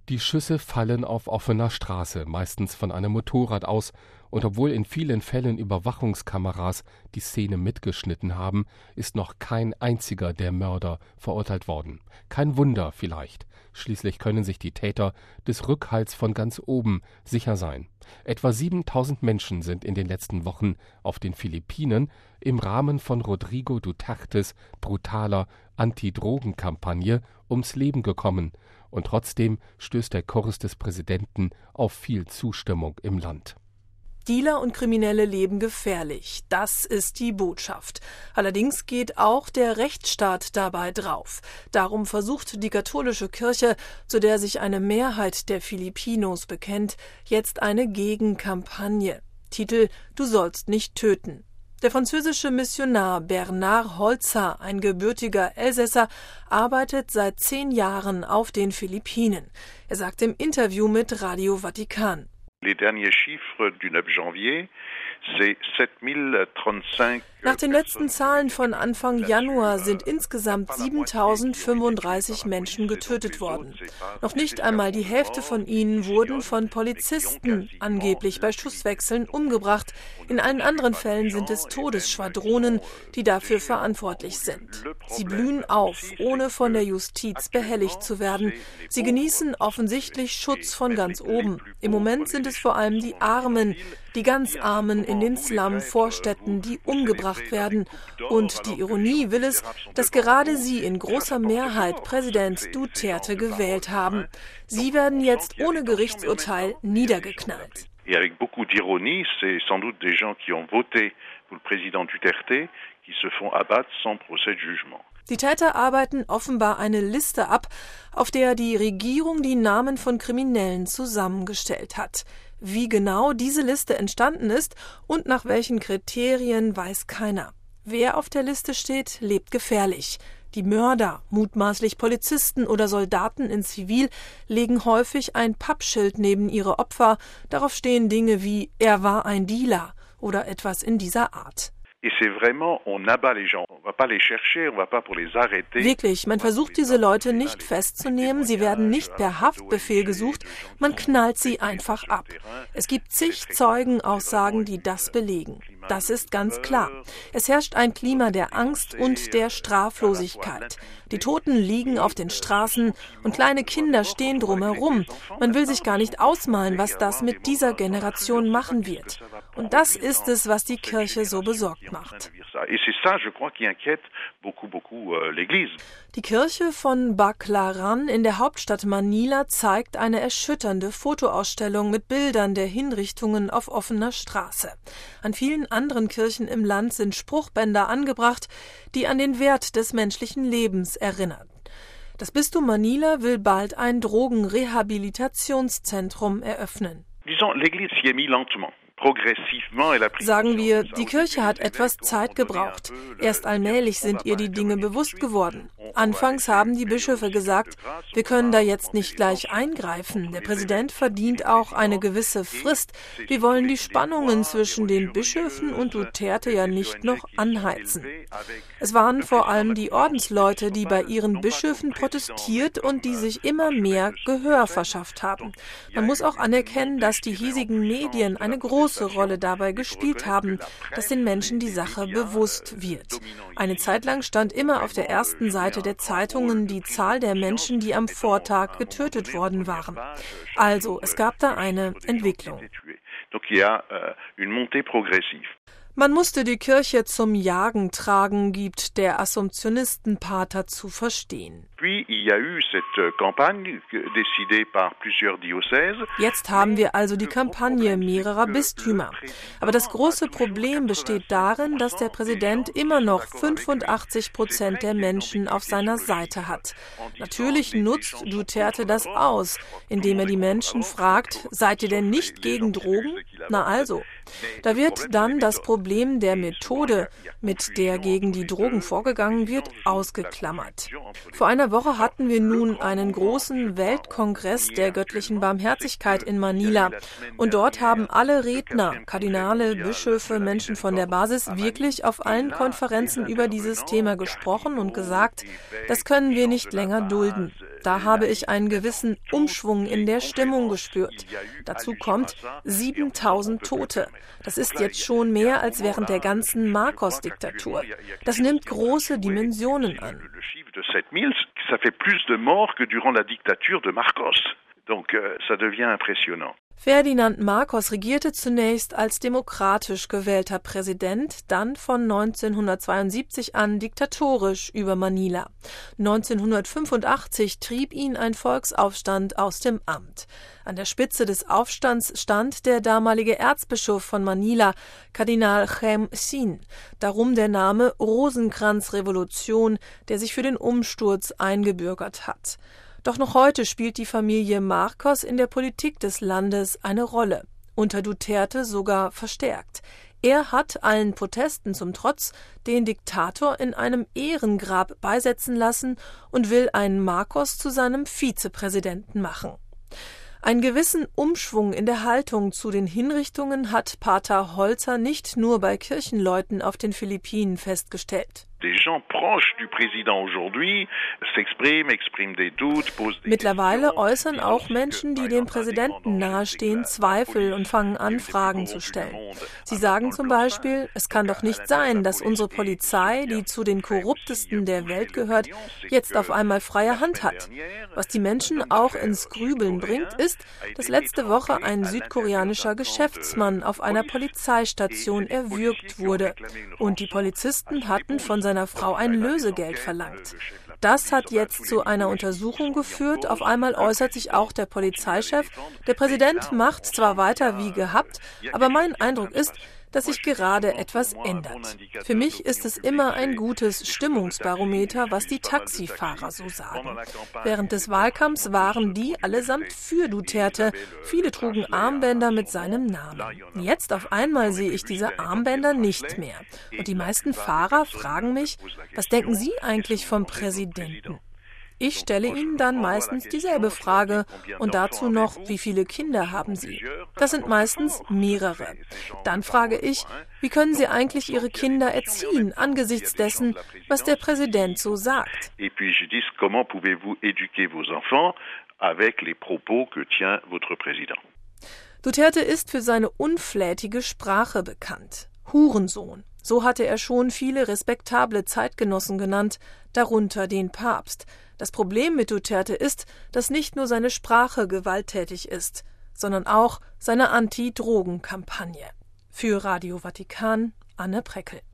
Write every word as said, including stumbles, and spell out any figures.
Die Schüsse fallen auf offener Straße, meistens von einem Motorrad aus, und obwohl in vielen Fällen Überwachungskameras die Szene mitgeschnitten haben, ist noch kein einziger der Mörder verurteilt worden. Kein Wunder vielleicht. Schließlich können sich die Täter des Rückhalts von ganz oben sicher sein. Etwa siebentausend Menschen sind in den letzten Wochen auf den Philippinen im Rahmen von Rodrigo Dutertes brutaler Anti-Drogen-Kampagne ums Leben gekommen. Und trotzdem stößt der Kurs des Präsidenten auf viel Zustimmung im Land. Dealer und Kriminelle leben gefährlich. Das ist die Botschaft. Allerdings geht auch der Rechtsstaat dabei drauf. Darum versucht die katholische Kirche, zu der sich eine Mehrheit der Filipinos bekennt, jetzt eine Gegenkampagne. Titel: Du sollst nicht töten. Der französische Missionar Bernard Holzer, ein gebürtiger Elsässer, arbeitet seit zehn Jahren auf den Philippinen. Er sagt im Interview mit Radio Vatikan: Les derniers chiffres du neuf janvier, c'est siebentausend dreiunddreißig. Nach den letzten Zahlen von Anfang Januar sind insgesamt siebentausendfünfunddreißig Menschen getötet worden. Noch nicht einmal die Hälfte von ihnen wurden von Polizisten angeblich bei Schusswechseln umgebracht. In allen anderen Fällen sind es Todesschwadronen, die dafür verantwortlich sind. Sie blühen auf, ohne von der Justiz behelligt zu werden. Sie genießen offensichtlich Schutz von ganz oben. Im Moment sind es vor allem die Armen, die ganz Armen in den Slum-Vorstädten, die umgebracht werden. Und die Ironie will es, dass gerade sie in großer Mehrheit Präsident Duterte gewählt haben. Sie werden jetzt ohne Gerichtsurteil niedergeknallt. Et avec beaucoup d'ironie, c'est sans doute des gens qui ont voté pour le président Duterte qui se font abattre sans procès de jugement. Die Täter arbeiten offenbar eine Liste ab, auf der die Regierung die Namen von Kriminellen zusammengestellt hat. Wie genau diese Liste entstanden ist und nach welchen Kriterien, weiß keiner. Wer auf der Liste steht, lebt gefährlich. Die Mörder, mutmaßlich Polizisten oder Soldaten in Zivil, legen häufig ein Pappschild neben ihre Opfer. Darauf stehen Dinge wie „Er war ein Dealer“ oder etwas in dieser Art. Wirklich, man versucht diese Leute nicht festzunehmen, sie werden nicht per Haftbefehl gesucht, man knallt sie einfach ab. Es gibt zig Zeugenaussagen, die das belegen. Das ist ganz klar. Es herrscht ein Klima der Angst und der Straflosigkeit. Die Toten liegen auf den Straßen und kleine Kinder stehen drumherum. Man will sich gar nicht ausmalen, was das mit dieser Generation machen wird. Und das ist es, was die Kirche so besorgt macht. Die Kirche von Baclaran in der Hauptstadt Manila zeigt eine erschütternde Fotoausstellung mit Bildern der Hinrichtungen auf offener Straße. An vielen anderen Kirchen im Land sind Spruchbänder angebracht, die an den Wert des menschlichen Lebens erinnern. Das Bistum Manila will bald ein Drogenrehabilitationszentrum eröffnen. Sagen wir, die Kirche hat etwas Zeit gebraucht. Erst allmählich sind ihr die Dinge bewusst geworden. Anfangs haben die Bischöfe gesagt, wir können da jetzt nicht gleich eingreifen. Der Präsident verdient auch eine gewisse Frist. Wir wollen die Spannungen zwischen den Bischöfen und Duterte ja nicht noch anheizen. Es waren vor allem die Ordensleute, die bei ihren Bischöfen protestiert und die sich immer mehr Gehör verschafft haben. Man muss auch anerkennen, dass die hiesigen Medien eine große Rolle dabei gespielt haben, dass den Menschen die Sache bewusst wird. Eine Zeit lang stand immer auf der ersten Seite der Zeitungen die Zahl der Menschen, die am Vortag getötet worden waren. Also, es gab da eine Entwicklung. Man musste die Kirche zum Jagen tragen, gibt der Assumptionistenpater zu verstehen. Jetzt haben wir also die Kampagne mehrerer Bistümer. Aber das große Problem besteht darin, dass der Präsident immer noch fünfundachtzig Prozent der Menschen auf seiner Seite hat. Natürlich nutzt Duterte das aus, indem er die Menschen fragt, seid ihr denn nicht gegen Drogen? Na also. Da wird dann das Problem der Methode, mit der gegen die Drogen vorgegangen wird, ausgeklammert. Vor einer Woche hatten wir nun einen großen Weltkongress der göttlichen Barmherzigkeit in Manila. Und dort haben alle Redner, Kardinale, Bischöfe, Menschen von der Basis wirklich auf allen Konferenzen über dieses Thema gesprochen und gesagt, das können wir nicht länger dulden. Da habe ich einen gewissen Umschwung in der Stimmung gespürt. Dazu kommt siebentausend Tote. Das ist jetzt schon mehr als während der ganzen Marcos-Diktatur. Das nimmt große Dimensionen an. Ça fait plus de morts que durant la dictature de Marcos. Donc, ça devient impressionnant. Ferdinand Marcos regierte zunächst als demokratisch gewählter Präsident, dann von neunzehnhundertzweiundsiebzig an diktatorisch über Manila. neunzehnhundertfünfundachtzig trieb ihn ein Volksaufstand aus dem Amt. An der Spitze des Aufstands stand der damalige Erzbischof von Manila, Kardinal Chem Sin, darum der Name Rosenkranzrevolution, der sich für den Umsturz eingebürgert hat. Doch noch heute spielt die Familie Marcos in der Politik des Landes eine Rolle, unter Duterte sogar verstärkt. Er hat allen Protesten zum Trotz den Diktator in einem Ehrengrab beisetzen lassen und will einen Marcos zu seinem Vizepräsidenten machen. Einen gewissen Umschwung in der Haltung zu den Hinrichtungen hat Pater Holzer nicht nur bei Kirchenleuten auf den Philippinen festgestellt. Mittlerweile äußern auch Menschen, die dem Präsidenten nahestehen, Zweifel und fangen an, Fragen zu stellen. Sie sagen zum Beispiel, es kann doch nicht sein, dass unsere Polizei, die zu den korruptesten der Welt gehört, jetzt auf einmal freie Hand hat. Was die Menschen auch ins Grübeln bringt, ist, dass letzte Woche ein südkoreanischer Geschäftsmann auf einer Polizeistation erwürgt wurde und die Polizisten hatten von seiner Frau ein Lösegeld verlangt. Das hat jetzt zu einer Untersuchung geführt. Auf einmal äußert sich auch der Polizeichef. Der Präsident macht zwar weiter wie gehabt, aber mein Eindruck ist, dass sich gerade etwas ändert. Für mich ist es immer ein gutes Stimmungsbarometer, was die Taxifahrer so sagen. Während des Wahlkampfs waren die allesamt für Duterte. Viele trugen Armbänder mit seinem Namen. Jetzt auf einmal sehe ich diese Armbänder nicht mehr. Und die meisten Fahrer fragen mich, was denken Sie eigentlich vom Präsidenten? Ich stelle ihnen dann meistens dieselbe Frage und dazu noch, wie viele Kinder haben sie? Das sind meistens mehrere. Dann frage ich, wie können Sie eigentlich Ihre Kinder erziehen angesichts dessen, was der Präsident so sagt? Duterte ist für seine unflätige Sprache bekannt. Hurensohn. So hatte er schon viele respektable Zeitgenossen genannt, darunter den Papst. Das Problem mit Duterte ist, dass nicht nur seine Sprache gewalttätig ist, sondern auch seine Anti-Drogen-Kampagne. Für Radio Vatikan, Anne Preckel.